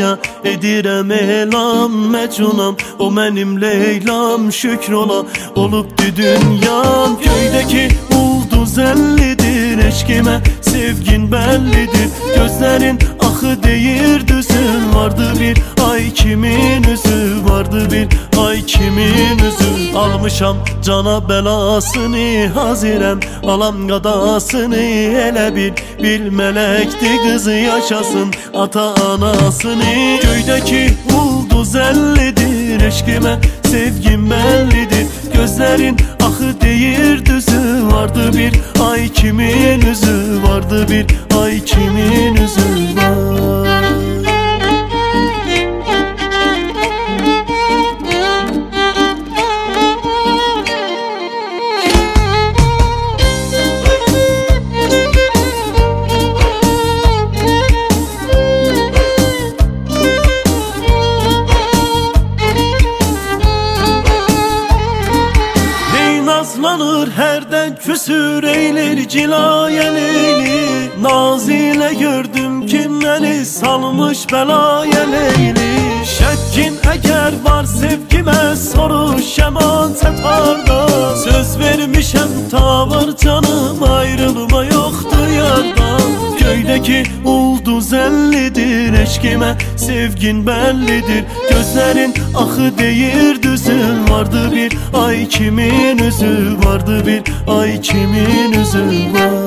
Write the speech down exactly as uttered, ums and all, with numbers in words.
Leyla'ya, edirəm elam məcunam. O mənim Leylam şükür ola, olubdu dünyam. Köydəki ulduz əllidir, eşkimə sevgin bəllidir. Gözlərin axı deyir düzün, vardı bir ay kimin üzü, vardı bir ay kimin üzü. Almışam cana bəlasını, hazirəm alam qadasını. Elə bir bil mələkdi qızı, yaşasın ata anasını. Göydəki ulduz əllidir, eşkimə sevgim bəllidir. Gözlərin axı deyir düzü, vardı bir ay kimin üzü, vardı bir ay kimin üzü var. Nazlanır hərdən küsür eylir cilayə Leyli. Nazilə gördüm ki məni salmış bəlaya Leyli. Şəkkin əgər var sevgimə, soruş əman çətarda. Söz vermişəm tavır canım, ayrılma yoxdur yardan. Göydəki ulduz əllidir, eşkimə sevgin bəllidir. Gözlərin axı deyir düzün, vardı bir ay kimin üzü, vardı bir ay kimin üzü var.